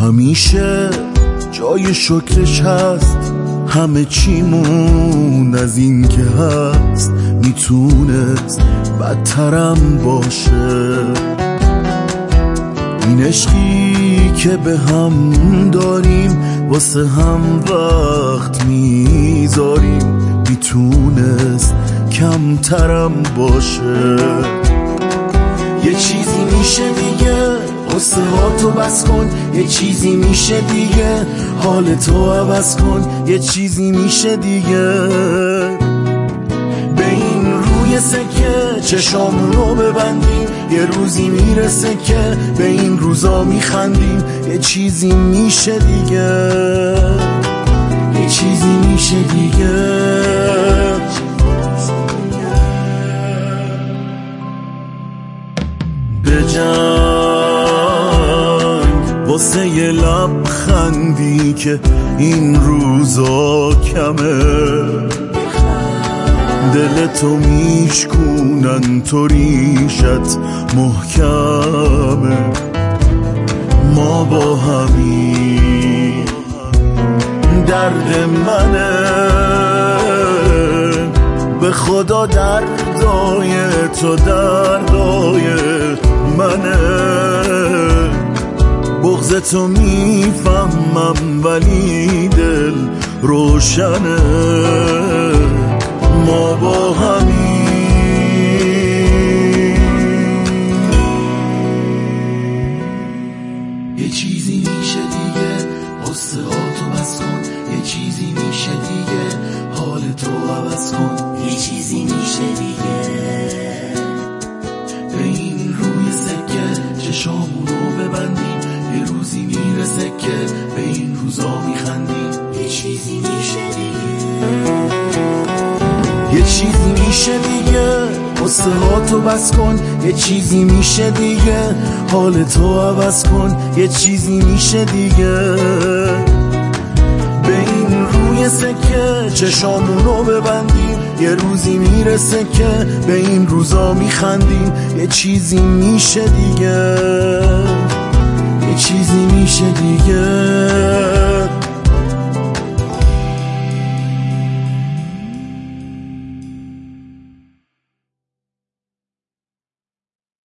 همیشه جای شکرش هست، همه چیمون از این که هست میتونست بدترم باشه. این عشقی که به هم داریم واسه هم وقت میذاریم میتونست کمترم باشه. یه چیزی میشه دیگه قصه ها تو بس کن، یه چیزی میشه دیگه حال تو عوض کن، یه چیزی میشه دیگه به این روی سکه چشامون رو ببندیم، یه روزی میرسه که به این روزا میخندیم، یه چیزی میشه دیگه، یه چیزی میشه دیگه. به جنگ واسه یه لبخندی که این روزا کمه، دلتو میشکونن تو ریشت محکمه. ما با همین درد منه، به خدا دردای تو دردای منه. بغض تو میفهمم ولی دل روشنه. ما با همین یه چیزی میشه دیگه قصه ها تو بس کن، یه چیزی میشه دیگه حال تو عوض کن، یه چیزی میشه دیگه به این روی سکه چشامون رو ببندیم، یه روزی میرسه که به این روزا میخندیم، یه چیزی میشه دیگه، یه چیزی میشه دیگه قصه ها تو بس کن، یه چیزی میشه دیگه حال تو عوض کن، یه چیزی میشه دیگه به این روی سکه چشامون رو ببندیم، یه روزی میرسه که به این روزا میخندیم، یه چیزی میشه دیگه، یه چیزی میشه دیگه.